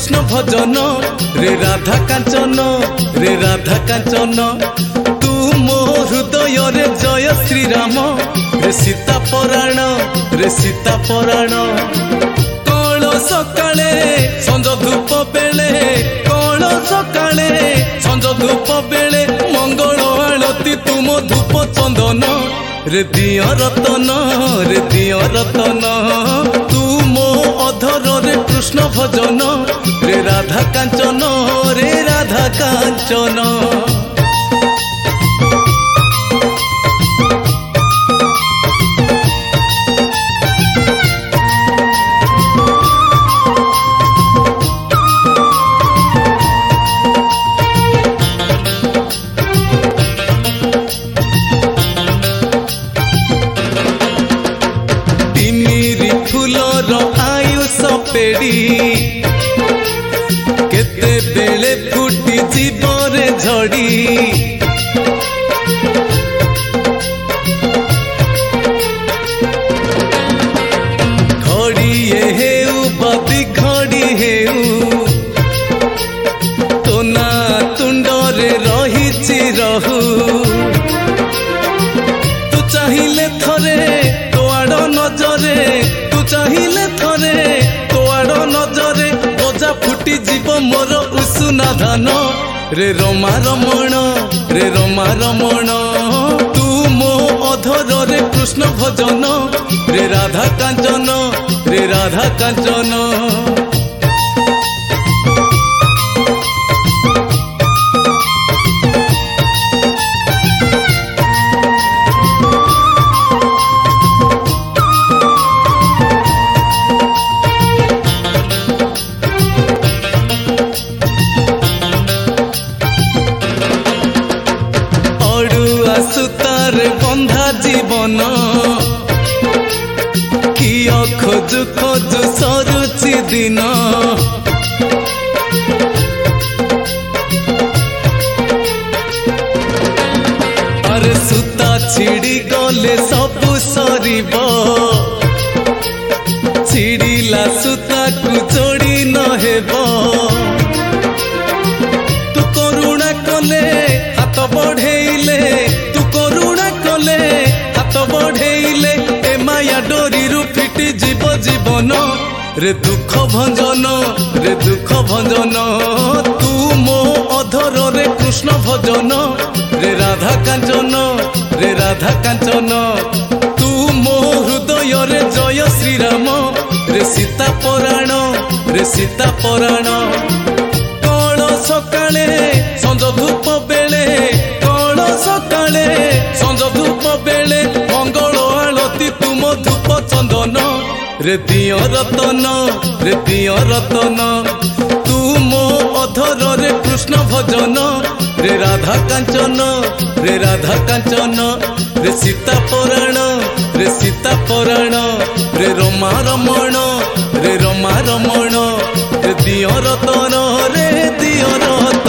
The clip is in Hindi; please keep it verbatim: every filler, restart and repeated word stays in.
कृष्ण भजन रे राधा कांचन रे राधा कांचन तू मो हृदय रे जय श्री राम रे सीता पराण रे सीता पराण कौन सकाळे संज धूप बेले कौन सकाळे संज धूप बेले मंगल आलती तुम धूप चंदन रे दिया रतन रे दिया रतन तू मो अधर रे कृष्ण भजन रे राधा कांचन रे राधा कांचन फूलर आयुष पेड़ी केते बेले फुटी जीवरे झड़ी घड़ी हेउ बदी घड़ी हेउ तो ना तुंडरे रही रहू तू चाहिए थरे तो आड़ नजरे चाहिए थरे तोआड़ नजरे बजा फुटी जीव मोर उसुना धान रे रमा रमण रे रमा रमण तू मो अधर रे कृष्ण भजन रे राधा कांचन रे राधा कांचन सुतार बंधा जीवन किया खोजु खोजु सरुचि दिन अरे सुता छिड़ी गले सबु सरीब छिड़ीला सुता को जोड़ी न हेब तू करुणा कले हाथ बढ़ेले बढ़ेले ए माया डोरी रु फिटी जीव जीवन रे दुख भंजन रे दुख भंजन तू मो अधर रे कृष्ण भजन रे राधा कांचन रे राधा कांचन तू मो हृदय रे जय श्री राम रे सीता पराण रे सीता पराण कौन सकाळे संज धूप बेले कौन सकाळे संज धूप बेले मंगल आलती तुम धूप चंदन रे दिया रतन रे दिया रतन तू मो अधर रे कृष्ण भजन रे राधा कांचन रे राधा कांचन रे सीता पराण रे सीता पराण रे रमा रमण रे रमा रमण रे दिया रतन रे दिया रतन।